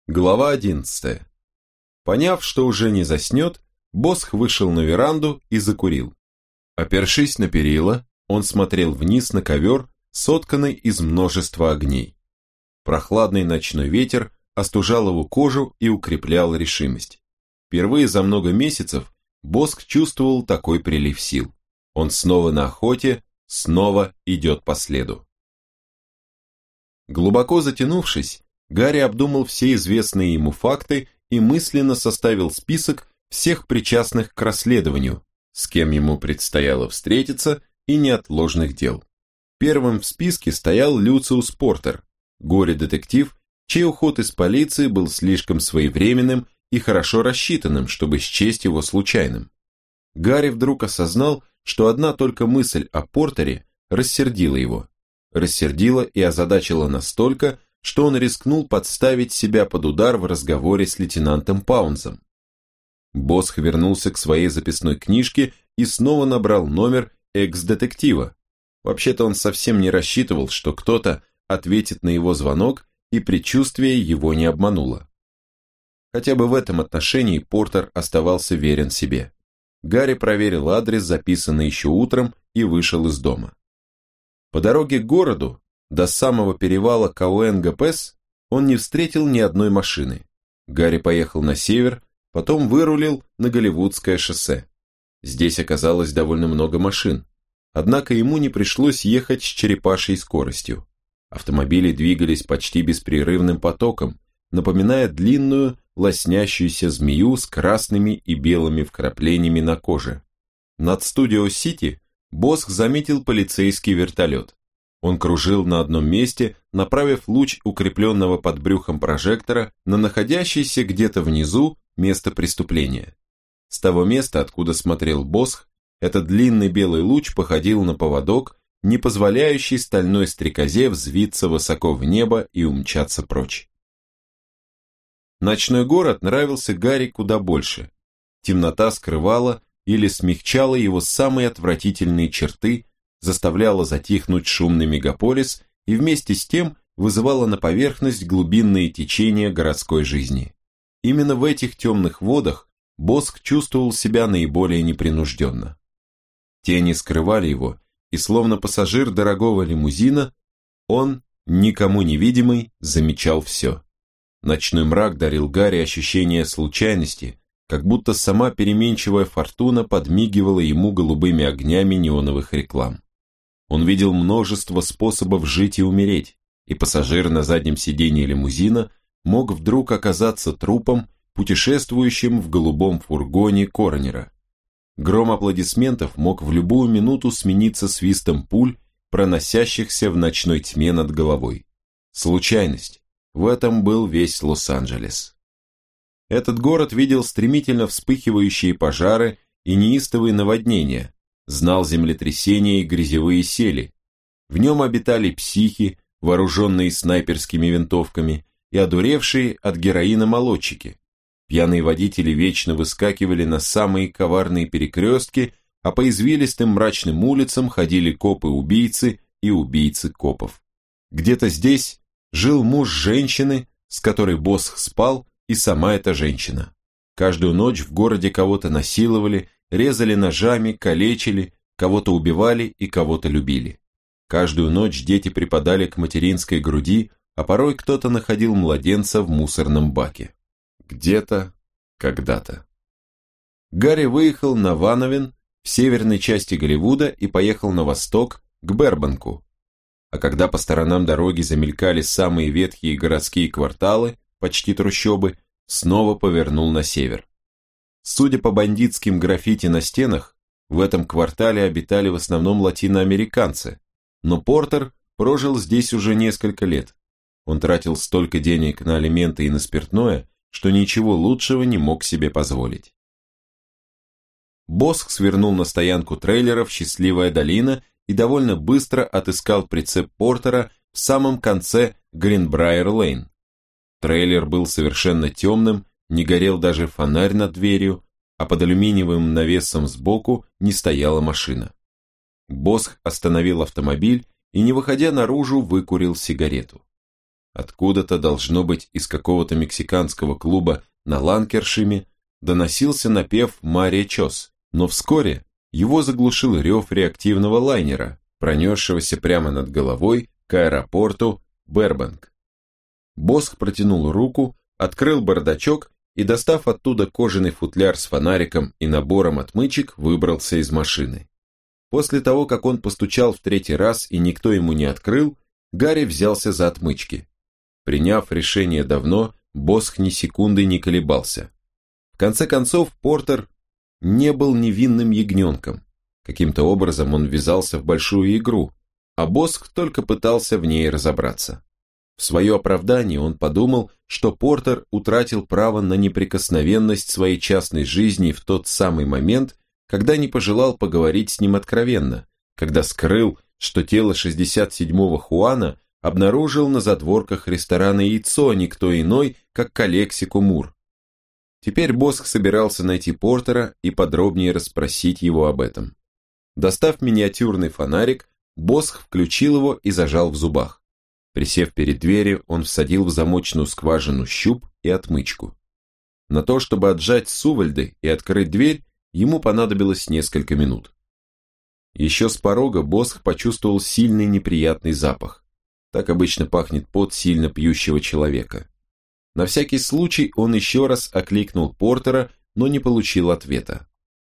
Глава 11. Поняв, что уже не заснет, Босх вышел на веранду и закурил. Опершись на перила, он смотрел вниз на ковер, сотканный из множества огней. Прохладный ночной ветер остужал его кожу и укреплял решимость. Впервые за много месяцев Босх чувствовал такой прилив сил. Он снова на охоте, снова идет по следу. Глубоко затянувшись, Гарри обдумал все известные ему факты и мысленно составил список всех причастных к расследованию, с кем ему предстояло встретиться, и неотложных дел. Первым в списке стоял Люциус Портер, горе-детектив, чей уход из полиции был слишком своевременным и хорошо рассчитанным, чтобы счесть его случайным. Гарри вдруг осознал, что одна только мысль о Портере рассердила его. Рассердила и озадачила настолько, что он рискнул подставить себя под удар в разговоре с лейтенантом Паунсом. Босх вернулся к своей записной книжке и снова набрал номер экс-детектива. Вообще-то он совсем не рассчитывал, что кто-то ответит на его звонок, и предчувствие его не обмануло. Хотя бы в этом отношении Портер оставался верен себе. Гарри проверил адрес, записанный еще утром, и вышел из дома. По дороге к городу, до самого перевала Кауэнга-Пэс, он не встретил ни одной машины. Гарри поехал на север, потом вырулил на Голливудское шоссе. Здесь оказалось довольно много машин, однако ему не пришлось ехать с черепашьей скоростью. Автомобили двигались почти беспрерывным потоком, напоминая длинную, лоснящуюся змею с красными и белыми вкраплениями на коже. Над Студио-Сити Босх заметил полицейский вертолет. Он кружил на одном месте, направив луч укрепленного под брюхом прожектора на находящееся где-то внизу место преступления. С того места, откуда смотрел Босх, этот длинный белый луч походил на поводок, не позволяющий стальной стрекозе взвиться высоко в небо и умчаться прочь. Ночной город нравился Гарри куда больше. Темнота скрывала или смягчала его самые отвратительные черты, заставляла затихнуть шумный мегаполис и вместе с тем вызывала на поверхность глубинные течения городской жизни. Именно в этих темных водах Босх чувствовал себя наиболее непринужденно. Тени скрывали его, и словно пассажир дорогого лимузина, он, никому невидимый, замечал все. Ночной мрак дарил Гарри ощущение случайности, как будто сама переменчивая фортуна подмигивала ему голубыми огнями неоновых реклам. Он видел множество способов жить и умереть, и пассажир на заднем сиденье лимузина мог вдруг оказаться трупом, путешествующим в голубом фургоне коронера. Гром аплодисментов мог в любую минуту смениться свистом пуль, проносящихся в ночной тьме над головой. Случайность. В этом был весь Лос-Анджелес. Этот город видел стремительно вспыхивающие пожары и неистовые наводнения, знал землетрясения и грязевые сели. В нем обитали психи, вооруженные снайперскими винтовками, и одуревшие от героина молодчики. Пьяные водители вечно выскакивали на самые коварные перекрестки, а по извилистым мрачным улицам ходили копы-убийцы и убийцы копов. Где-то здесь жил муж женщины, с которой Босх спал, и сама эта женщина. Каждую ночь в городе кого-то насиловали, резали ножами, калечили, кого-то убивали и кого-то любили. Каждую ночь дети припадали к материнской груди, а порой кто-то находил младенца в мусорном баке. Где-то, когда-то. Гарри выехал на Вановен в северной части Голливуда и поехал на восток, к Бербанку. А когда по сторонам дороги замелькали самые ветхие городские кварталы, почти трущобы, снова повернул на север. Судя по бандитским граффити на стенах, в этом квартале обитали в основном латиноамериканцы, но Портер прожил здесь уже несколько лет. Он тратил столько денег на алименты и на спиртное, что ничего лучшего не мог себе позволить. Босх свернул на стоянку трейлеров «Счастливая долина» и довольно быстро отыскал прицеп Портера в самом конце Гринбрайер-Лейн. Трейлер был совершенно темным, не горел даже фонарь над дверью, а под алюминиевым навесом сбоку не стояла машина. Босх остановил автомобиль и, не выходя наружу, выкурил сигарету. Откуда-то, должно быть, из какого-то мексиканского клуба на Ланкершиме, доносился напев «Мария Чос», но вскоре его заглушил рев реактивного лайнера, пронесшегося прямо над головой к аэропорту Бербанк. Босх протянул руку, открыл бардачок и, достав оттуда кожаный футляр с фонариком и набором отмычек, выбрался из машины. После того, как он постучал в 3-й раз и никто ему не открыл, Гарри взялся за отмычки. Приняв решение давно, Босх ни секунды не колебался. В конце концов, Портер не был невинным ягненком. Каким-то образом он ввязался в большую игру, а Босх только пытался в ней разобраться. В свое оправдание он подумал, что Портер утратил право на неприкосновенность своей частной жизни в тот самый момент, когда не пожелал поговорить с ним откровенно, когда скрыл, что тело 67-го Хуана обнаружил на задворках ресторана «Яйцо», а никто иной, как Калексико Мур. Теперь Босх собирался найти Портера и подробнее расспросить его об этом. Достав миниатюрный фонарик, Босх включил его и зажал в зубах. Присев перед дверью, он всадил в замочную скважину щуп и отмычку. На то, чтобы отжать сувальды и открыть дверь, ему понадобилось несколько минут. Еще с порога Босх почувствовал сильный неприятный запах. Так обычно пахнет пот сильно пьющего человека. На всякий случай он еще раз окликнул Портера, но не получил ответа.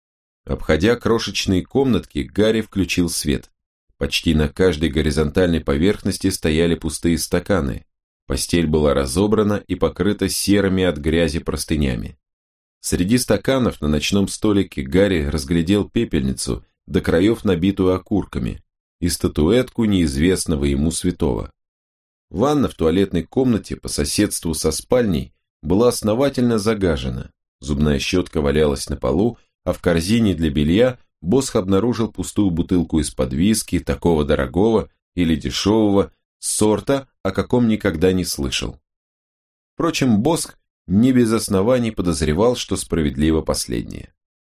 Обходя крошечные комнатки, Гарри включил свет. Почти на каждой горизонтальной поверхности стояли пустые стаканы. Постель была разобрана и покрыта серыми от грязи простынями. Среди стаканов на ночном столике Гарри разглядел пепельницу, до краев набитую окурками, и статуэтку неизвестного ему святого. Ванна в туалетной комнате по соседству со спальней была основательно загажена, зубная щетка валялась на полу, а в корзине для белья Босх обнаружил пустую бутылку из-под виски, такого дорогого или дешевого, сорта, о каком никогда не слышал. Впрочем, Босх не без оснований подозревал, что справедливо последнее.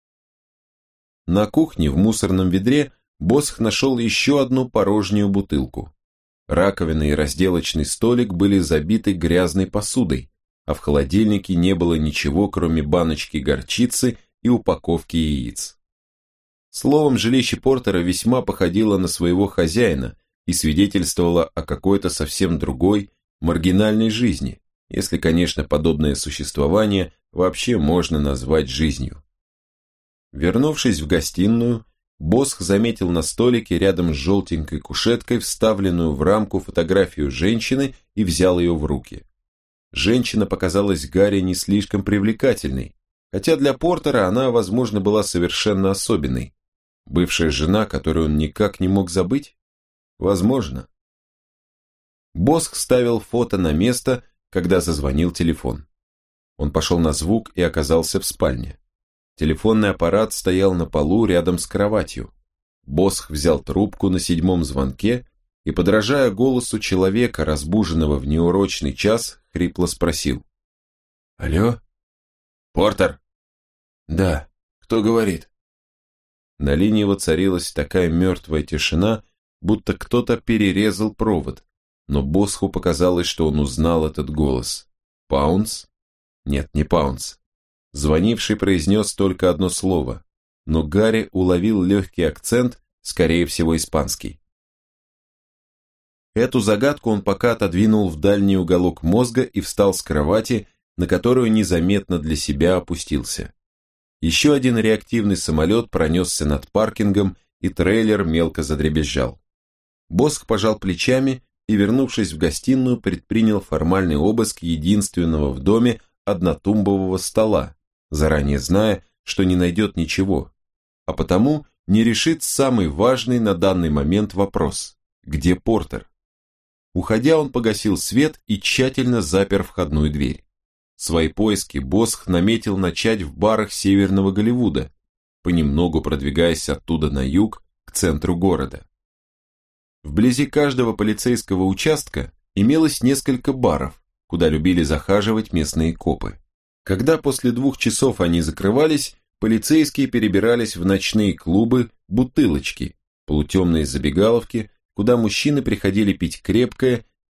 На кухне в мусорном ведре Босх нашел еще одну порожнюю бутылку. Раковина и разделочный столик были забиты грязной посудой, а в холодильнике не было ничего, кроме баночки горчицы и упаковки яиц. Словом, жилище Портера весьма походило на своего хозяина и свидетельствовало о какой-то совсем другой, маргинальной жизни, если, конечно, подобное существование вообще можно назвать жизнью. Вернувшись в гостиную, Босх заметил на столике рядом с желтенькой кушеткой вставленную в рамку фотографию женщины и взял ее в руки. Женщина показалась Гарри не слишком привлекательной, хотя для Портера она, возможно, была совершенно особенной. Бывшая жена, которую он никак не мог забыть? Возможно. Босх ставил фото на место, когда зазвонил телефон. Он пошел на звук и оказался в спальне. Телефонный аппарат стоял на полу рядом с кроватью. Босх взял трубку на 7-м звонке и, подражая голосу человека, разбуженного в неурочный час, хрипло спросил. «Алло? Портер?» «Да. Кто говорит?» На линии воцарилась такая мертвая тишина, будто кто-то перерезал провод, но Босху показалось, что он узнал этот голос. «Паунс?» Нет, не Паунс. Звонивший произнес только одно слово, но Гарри уловил легкий акцент, скорее всего испанский. Эту загадку он пока отодвинул в дальний уголок мозга и встал с кровати, на которую незаметно для себя опустился. Еще один реактивный самолет пронесся над паркингом, и трейлер мелко задребезжал. Босх пожал плечами и, вернувшись в гостиную, предпринял формальный обыск единственного в доме однотумбового стола, заранее зная, что не найдет ничего, а потому не решит самый важный на данный момент вопрос – где Портер? Уходя, он погасил свет и тщательно запер входную дверь. Свои поиски Босх наметил начать в барах Северного Голливуда, понемногу продвигаясь оттуда на юг, к центру города. Вблизи каждого полицейского участка имелось несколько баров, куда любили захаживать местные копы. Когда после 2 часов они закрывались, полицейские перебирались в ночные клубы «Бутылочки», полутемные забегаловки, куда мужчины приходили пить крепкое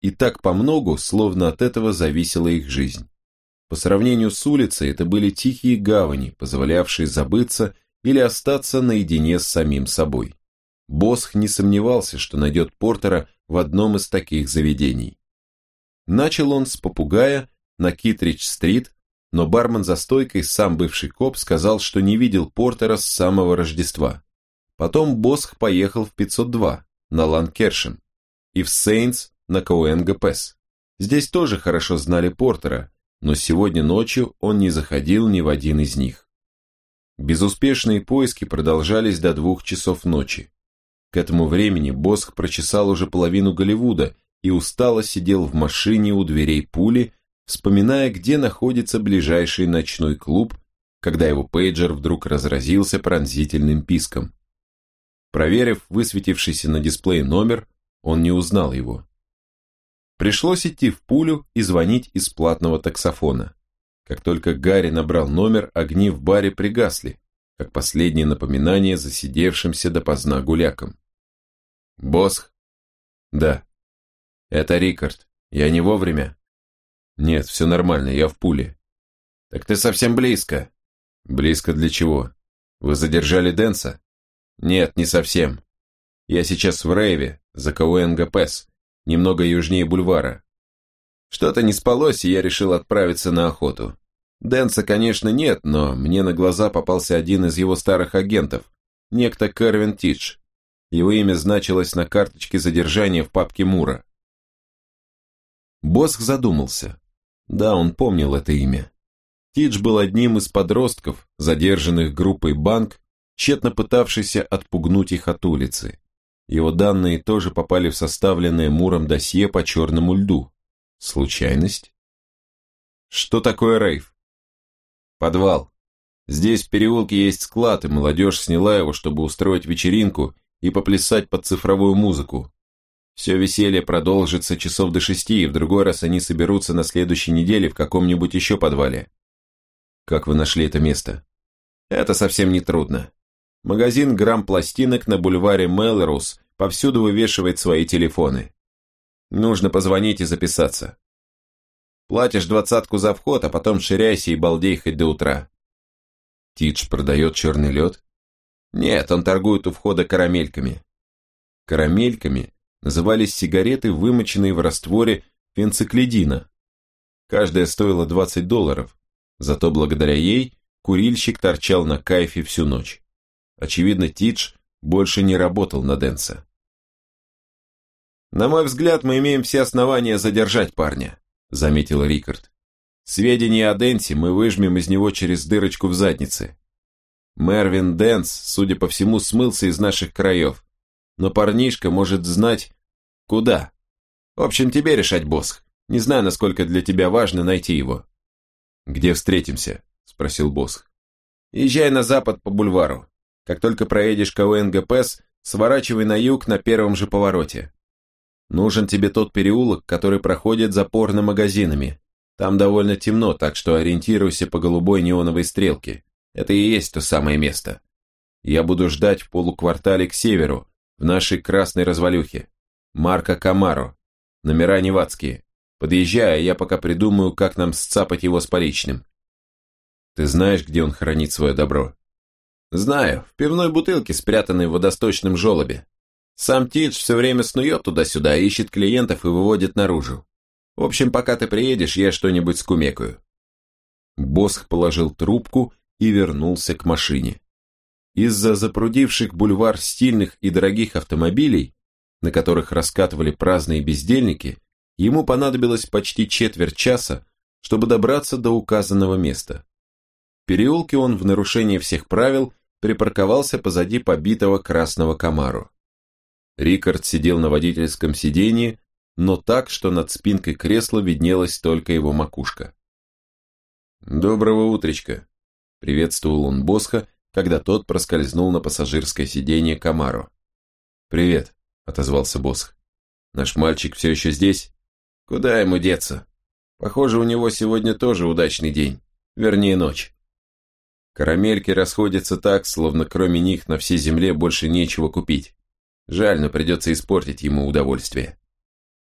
и так помногу, словно от этого зависела их жизнь. По сравнению с улицей, это были тихие гавани, позволявшие забыться или остаться наедине с самим собой. Босх не сомневался, что найдет Портера в одном из таких заведений. Начал он с попугая на Китридж-стрит, но бармен за стойкой, сам бывший коп, сказал, что не видел Портера с самого Рождества. Потом Босх поехал в 502 на Ланкершен и в Сейнтс на Коуэнга-Пэс. Здесь тоже хорошо знали Портера, но сегодня ночью он не заходил ни в один из них. Безуспешные поиски продолжались до 2 часов ночи. К этому времени Босх прочесал уже половину Голливуда и устало сидел в машине у дверей Пули, вспоминая, где находится ближайший ночной клуб, когда его пейджер вдруг разразился пронзительным писком. Проверив высветившийся на дисплее номер, он не узнал его. Пришлось идти в Пулю и звонить из платного таксофона. Как только Гарри набрал номер, огни в баре пригасли, как последнее напоминание засидевшимся допоздна гулякам. «Босх?» «Да». «Это Рикард. Я не вовремя?» «Нет, все нормально, я в Пуле». «Так ты совсем близко». «Близко для чего? Вы задержали Дэнса?» «Нет, не совсем. Я сейчас в Рейве, за Коуэнга-Пэс, немного южнее бульвара. Что-то не спалось, и я решил отправиться на охоту. Дэнса, конечно, нет, но мне на глаза попался один из его старых агентов, некто Кервин Тидж. Его имя значилось на карточке задержания в папке Мура». Босх задумался. Да, он помнил это имя. Тидж был одним из подростков, задержанных группой «Банк», тщетно пытавшийся отпугнуть их от улицы. Его данные тоже попали в составленное Муром досье по черному льду. Случайность? Что такое рейв? Подвал. Здесь в переулке есть склад, и молодежь сняла его, чтобы устроить вечеринку и поплясать под цифровую музыку. Все веселье продолжится часов до 6, и в другой раз они соберутся на следующей неделе в каком-нибудь еще подвале. Как вы нашли это место? Это совсем не трудно. Магазин грамм-пластинок на бульваре Мелроуз повсюду вывешивает свои телефоны. Нужно позвонить и записаться. Платишь 20 за вход, а потом ширяйся и балдей хоть до утра. Тидж продает черный лед? Нет, он торгует у входа карамельками. Карамельками назывались сигареты, вымоченные в растворе фенциклидина. Каждая стоила $20, зато благодаря ей курильщик торчал на кайфе всю ночь. Очевидно, Тидж больше не работал на Дэнса. «На мой взгляд, мы имеем все основания задержать парня», заметил Рикард. «Сведения о Дэнсе мы выжмем из него через дырочку в заднице. Мервин Дэнс, судя по всему, смылся из наших краев, но парнишка может знать, куда. В общем, тебе решать, Босх. Не знаю, насколько для тебя важно найти его». «Где встретимся?» спросил Босх. «Езжай на запад по бульвару. Как только проедешь Коуэнга-Пэс, сворачивай на юг на первом же повороте. Нужен тебе тот переулок, который проходит за порно-магазинами. Там довольно темно, так что ориентируйся по голубой неоновой стрелке. Это и есть то самое место. Я буду ждать в полуквартале к северу, в нашей красной развалюхе. Марко Камаро. Номера невадские. Подъезжай, а я пока придумаю, как нам сцапать его с поличным». «Ты знаешь, где он хранит свое добро?» «Знаю, в пивной бутылке, спрятанной в водосточном желобе. Сам Тидж все время снует туда-сюда, ищет клиентов и выводит наружу. В общем, пока ты приедешь, я что-нибудь скумекаю». Босх положил трубку и вернулся к машине. Из-за запрудивших бульвар стильных и дорогих автомобилей, на которых раскатывали праздные бездельники, ему понадобилось почти четверть часа, чтобы добраться до указанного места. В переулке он в нарушении всех правил припарковался позади побитого красного Камаро. Рикард сидел на водительском сиденье, но так, что над спинкой кресла виднелась только его макушка. «Доброго утречка», — приветствовал он Босха, когда тот проскользнул на пассажирское сиденье Камаро. «Привет», — отозвался Босх. «Наш мальчик все еще здесь? Куда ему деться? Похоже, у него сегодня тоже удачный день, вернее ночь. Карамельки расходятся так, словно кроме них на всей земле больше нечего купить. Жаль, но придется испортить ему удовольствие».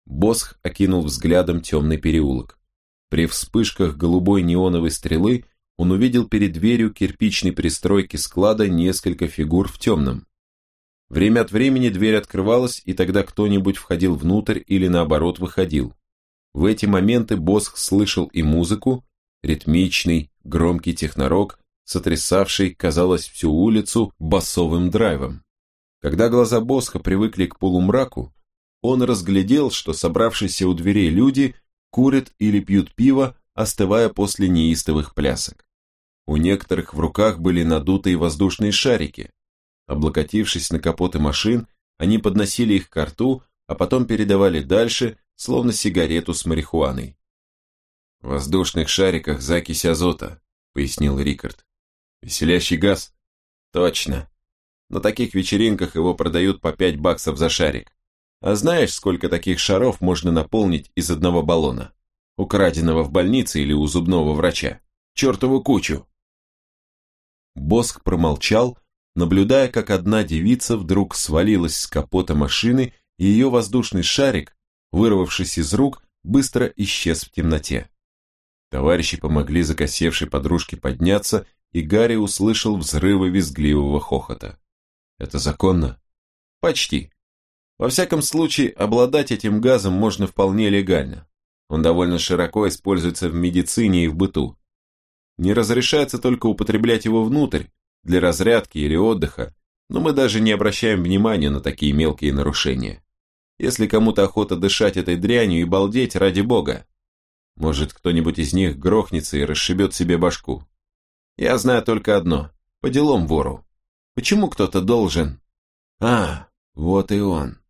Босх окинул взглядом темный переулок. При вспышках голубой неоновой стрелы он увидел перед дверью кирпичной пристройки склада несколько фигур в темном. Время от времени дверь открывалась, и тогда кто-нибудь входил внутрь или наоборот выходил. В эти моменты Босх слышал и музыку, ритмичный, громкий технорок, сотрясавший, казалось, всю улицу басовым драйвом. Когда глаза Босха привыкли к полумраку, он разглядел, что собравшиеся у дверей люди курят или пьют пиво, остывая после неистовых плясок. У некоторых в руках были надутые воздушные шарики. Облокотившись на капоты машин, они подносили их ко рту, а потом передавали дальше, словно сигарету с марихуаной. «В воздушных шариках закись азота», — пояснил Рикард. «Веселящий газ?» «Точно. На таких вечеринках его продают по $5 за шарик. А знаешь, сколько таких шаров можно наполнить из одного баллона? Украденного в больнице или у зубного врача? Чертову кучу!» Босх промолчал, наблюдая, как одна девица вдруг свалилась с капота машины, и ее воздушный шарик, вырвавшись из рук, быстро исчез в темноте. Товарищи помогли закосевшей подружке подняться, и Гарри услышал взрывы визгливого хохота. «Это законно?» «Почти. Во всяком случае, обладать этим газом можно вполне легально. Он довольно широко используется в медицине и в быту. Не разрешается только употреблять его внутрь, для разрядки или отдыха, но мы даже не обращаем внимания на такие мелкие нарушения. Если кому-то охота дышать этой дрянью и балдеть, ради бога. Может, кто-нибудь из них грохнется и расшибет себе башку. Я знаю только одно, по делам вору. Почему кто-то должен... Вот и он».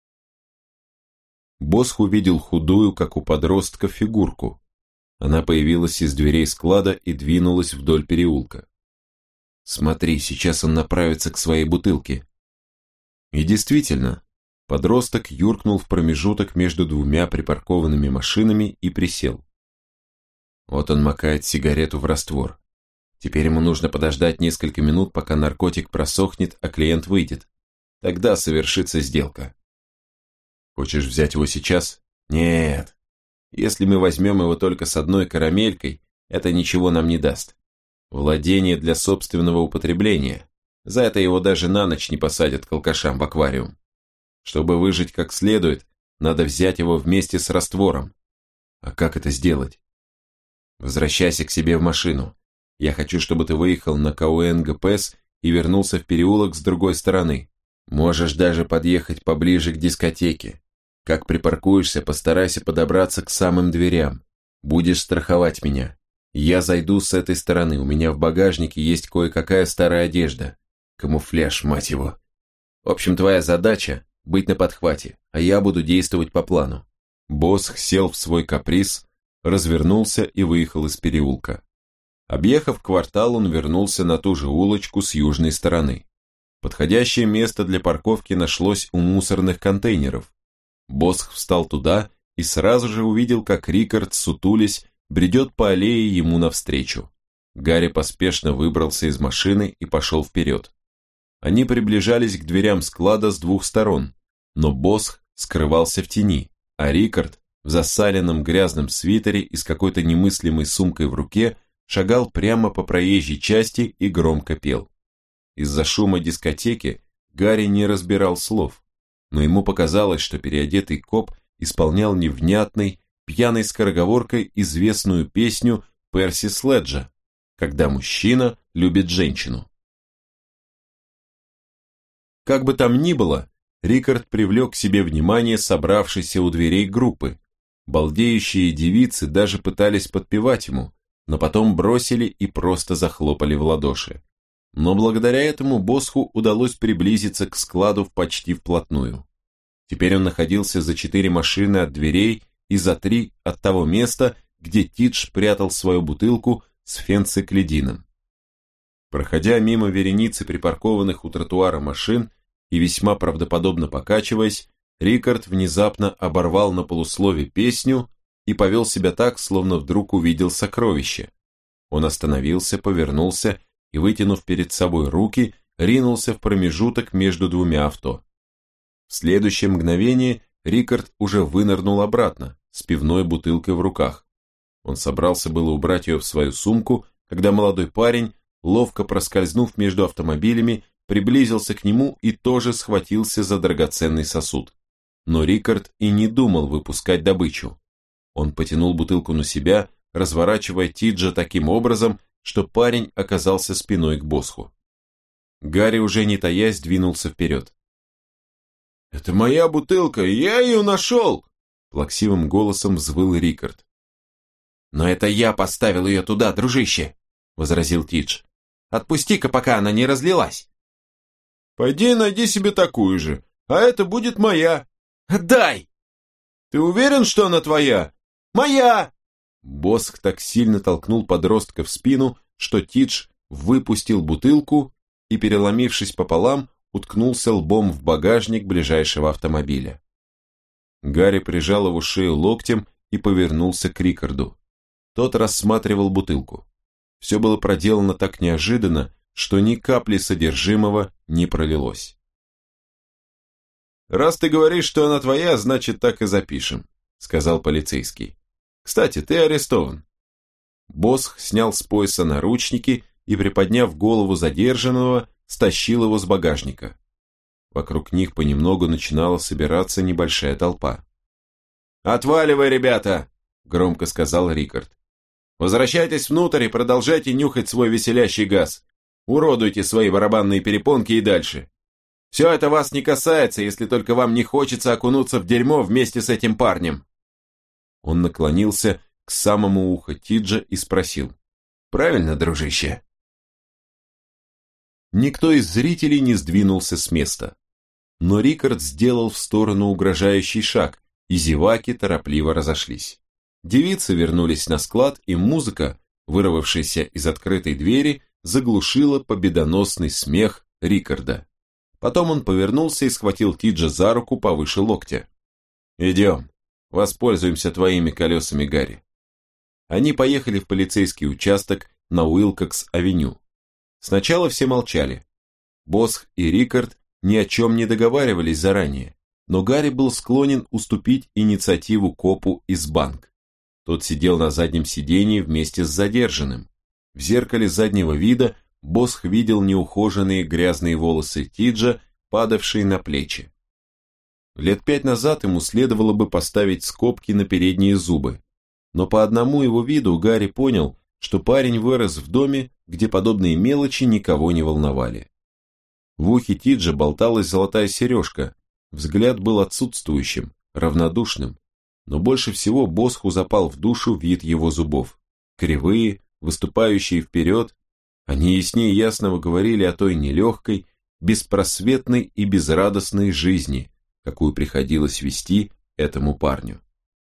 Босх увидел худую, как у подростка, фигурку. Она появилась из дверей склада и двинулась вдоль переулка. «Смотри, сейчас он направится к своей бутылке». И действительно, подросток юркнул в промежуток между двумя припаркованными машинами и присел. Вот он макает сигарету в раствор. Теперь ему нужно подождать несколько минут, пока наркотик просохнет, а клиент выйдет. Тогда совершится сделка. Хочешь взять его сейчас? Нет. Если мы возьмем его только с одной карамелькой, это ничего нам не даст. Владение для собственного употребления. За это его даже на ночь не посадят к алкашам в аквариум. Чтобы выжить как следует, надо взять его вместе с раствором. А как это сделать? Возвращайся к себе в машину. Я хочу, чтобы ты выехал на КУНГПС и вернулся в переулок с другой стороны. Можешь даже подъехать поближе к дискотеке. Как припаркуешься, постарайся подобраться к самым дверям. Будешь страховать меня. Я зайду с этой стороны, у меня в багажнике есть кое-какая старая одежда. Камуфляж, мать его. В общем, твоя задача – быть на подхвате, а я буду действовать по плану. Босх сел в свой каприз, развернулся и выехал из переулка. Объехав квартал, он вернулся на ту же улочку с южной стороны. Подходящее место для парковки нашлось у мусорных контейнеров. Босх встал туда и сразу же увидел, как Рикард, сутулясь, бредет по аллее ему навстречу. Гарри поспешно выбрался из машины и пошел вперед. Они приближались к дверям склада с двух сторон, но Босх скрывался в тени, а Рикард в засаленном грязном свитере и с какой-то немыслимой сумкой в руке шагал прямо по проезжей части и громко пел. Из-за шума дискотеки Гарри не разбирал слов, но ему показалось, что переодетый коп исполнял невнятной, пьяной скороговоркой известную песню Перси Следжа «Когда мужчина любит женщину». Как бы там ни было, Рикард привлек к себе внимание собравшейся у дверей группы. Балдеющие девицы даже пытались подпевать ему, но потом бросили и просто захлопали в ладоши. Но благодаря этому Босху удалось приблизиться к складу почти вплотную. Теперь он находился за 4 машины от дверей и за 3 от того места, где Тидж прятал свою бутылку с фенциклидином. Проходя мимо вереницы припаркованных у тротуара машин и весьма правдоподобно покачиваясь, Рикард внезапно оборвал на полуслове песню и повел себя так, словно вдруг увидел сокровище. Он остановился, повернулся и, вытянув перед собой руки, ринулся в промежуток между двумя авто. В следующее мгновение Рикард уже вынырнул обратно, с пивной бутылкой в руках. Он собрался было убрать ее в свою сумку, когда молодой парень, ловко проскользнув между автомобилями, приблизился к нему и тоже схватился за драгоценный сосуд. Но Рикард и не думал выпускать добычу. Он потянул бутылку на себя, разворачивая Тиджа таким образом, что парень оказался спиной к Босху. Гарри, уже не таясь, двинулся вперед. «Это моя бутылка, я ее нашел!» Плаксивым голосом взвыл Рикард. «Но это я поставил ее туда, дружище!» возразил Тидж. «Отпусти-ка, пока она не разлилась!» «Пойди найди себе такую же, а это будет моя!» «Дай!» «Ты уверен, что она твоя?» «Моя!» Босх так сильно толкнул подростка в спину, что Тидж выпустил бутылку и, переломившись пополам, уткнулся лбом в багажник ближайшего автомобиля. Гарри прижал его шею локтем и повернулся к Рикарду. Тот рассматривал бутылку. Все было проделано так неожиданно, что ни капли содержимого не пролилось. «Раз ты говоришь, что она твоя, значит, так и запишем», — сказал полицейский. «Кстати, ты арестован». Босх снял с пояса наручники и, приподняв голову задержанного, стащил его с багажника. Вокруг них понемногу начинала собираться небольшая толпа. «Отваливай, ребята!» — громко сказал Рикард. «Возвращайтесь внутрь и продолжайте нюхать свой веселящий газ. Уродуйте свои барабанные перепонки и дальше. Все это вас не касается, если только вам не хочется окунуться в дерьмо вместе с этим парнем». Он наклонился к самому уху Тиджа и спросил. «Правильно, дружище?» Никто из зрителей не сдвинулся с места. Но Рикард сделал в сторону угрожающий шаг, и зеваки торопливо разошлись. Девицы вернулись на склад, и музыка, вырвавшаяся из открытой двери, заглушила победоносный смех Рикарда. Потом он повернулся и схватил Тиджа за руку повыше локтя. «Идем, воспользуемся твоими колесами, Гарри». Они поехали в полицейский участок на Уилкокс-авеню. Сначала все молчали. Босх и Рикард ни о чем не договаривались заранее, но Гарри был склонен уступить инициативу копу из банк. Тот сидел на заднем сидении вместе с задержанным. В зеркале заднего вида Босх видел неухоженные грязные волосы Тиджа, падавшие на плечи. Лет 5 назад ему следовало бы поставить скобки на передние зубы, но по одному его виду Гарри понял, что парень вырос в доме, где подобные мелочи никого не волновали. В ухе Тиджа болталась золотая сережка, взгляд был отсутствующим, равнодушным, но больше всего Босху запал в душу вид его зубов. Кривые, выступающие вперед, они яснее ясного говорили о той нелегкой, беспросветной и безрадостной жизни, какую приходилось вести этому парню.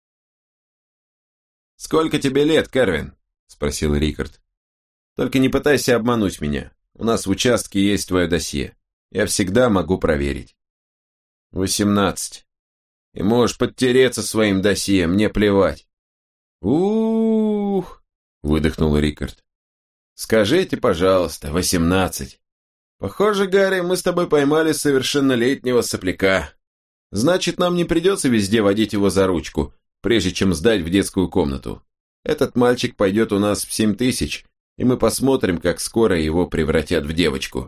«Сколько тебе лет, Кервин?» – спросил Рикард. «Только не пытайся обмануть меня. У нас в участке есть твое досье. Я всегда могу проверить». 18. И можешь подтереться своим досье, мне плевать. Ух, выдохнул Рикард. Скажите, пожалуйста, 18. Похоже, Гарри, мы с тобой поймали совершеннолетнего сопляка. Значит, нам не придется везде водить его за ручку, прежде чем сдать в детскую комнату. Этот мальчик пойдет у нас в 7000, и мы посмотрим, как скоро его превратят в девочку.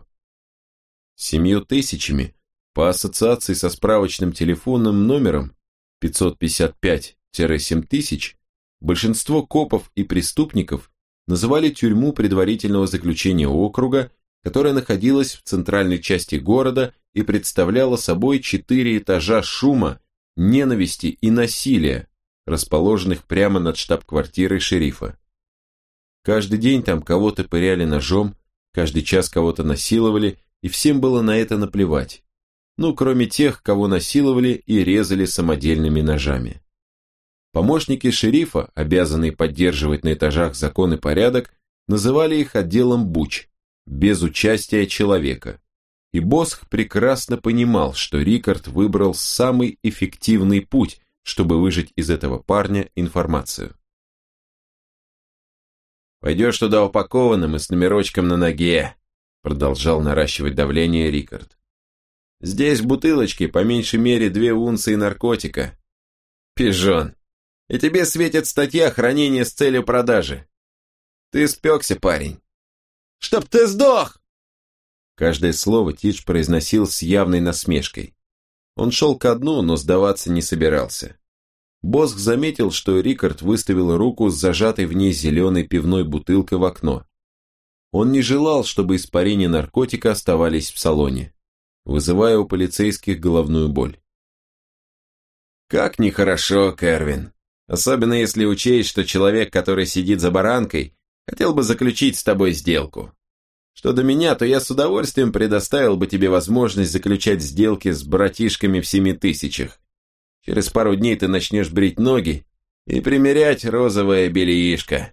7000 по ассоциации со справочным телефонным номером 555-7000 большинство копов и преступников называли тюрьму предварительного заключения округа, которая находилась в центральной части города и представляла собой 4 этажа шума, ненависти и насилия, расположенных прямо над штаб-квартирой шерифа. Каждый день там кого-то пыряли ножом, каждый час кого-то насиловали, и всем было на это наплевать. Ну, кроме тех, кого насиловали и резали самодельными ножами. Помощники шерифа, обязанные поддерживать на этажах закон и порядок, называли их отделом буч, без участия человека. И Босх прекрасно понимал, что Рикард выбрал самый эффективный путь, чтобы выжать из этого парня информацию. «Пойдешь туда упакованным и с номерочком на ноге», продолжал наращивать давление Рикард. Здесь в бутылочке по меньшей мере 2 унции наркотика. Пижон. И тебе светит статья хранения с целью продажи. Ты спекся, парень. Чтоб ты сдох! Каждое слово Тидж произносил с явной насмешкой. Он шел ко дну, но сдаваться не собирался. Босх заметил, что Рикард выставил руку с зажатой в ней зеленой пивной бутылкой в окно. Он не желал, чтобы испарения наркотика оставались в салоне, вызывая у полицейских головную боль. «Как нехорошо, Кервин. Особенно если учесть, что человек, который сидит за баранкой, хотел бы заключить с тобой сделку. Что до меня, то я с удовольствием предоставил бы тебе возможность заключать сделки с братишками в 7000. Через пару дней ты начнешь брить ноги и примерять розовое бельишко,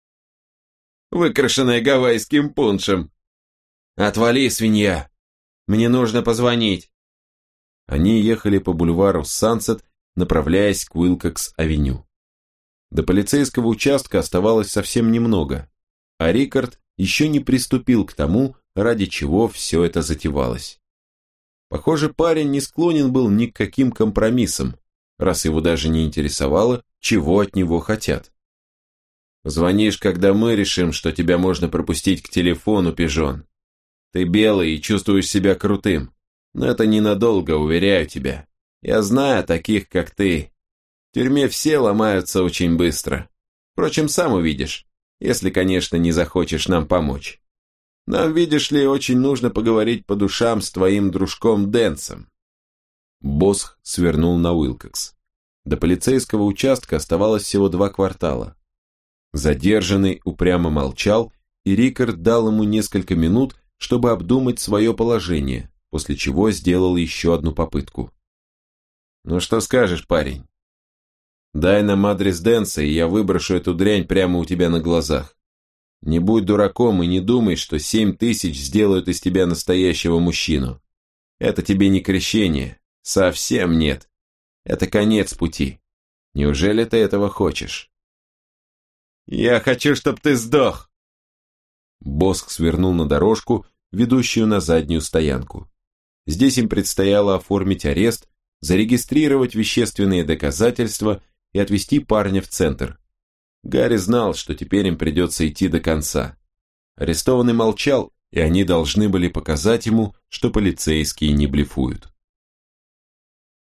выкрашенное гавайским пуншем. Отвали, свинья! Мне нужно позвонить!» Они ехали по бульвару Сансет, направляясь к Уилкокс-авеню. До полицейского участка оставалось совсем немного, а Рикард еще не приступил к тому, ради чего все это затевалось. Похоже, парень не склонен был ни к каким компромиссам, раз его даже не интересовало, чего от него хотят. «Звонишь, когда мы решим, что тебя можно пропустить к телефону, пижон. Ты белый и чувствуешь себя крутым, но это ненадолго, уверяю тебя. Я знаю таких, как ты. В тюрьме все ломаются очень быстро. Впрочем, сам увидишь, если, конечно, не захочешь нам помочь. Нам, видишь ли, очень нужно поговорить по душам с твоим дружком Дэнсом». Босх свернул на Уилкокс. До полицейского участка оставалось всего 2 квартала. Задержанный упрямо молчал, и Рикард дал ему несколько минут, чтобы обдумать свое положение, после чего сделал еще одну попытку. «Ну что скажешь, парень? Дай нам адрес Дэнса, и я выброшу эту дрянь прямо у тебя на глазах. Не будь дураком и не думай, что 7000 сделают из тебя настоящего мужчину. Это тебе не крещение, совсем нет. Это конец пути. Неужели ты этого хочешь?» «Я хочу, чтоб ты сдох!» Босх свернул на дорожку, ведущую на заднюю стоянку. Здесь им предстояло оформить арест, зарегистрировать вещественные доказательства и отвезти парня в центр. Гарри знал, что теперь им придется идти до конца. Арестованный молчал, и они должны были показать ему, что полицейские не блефуют.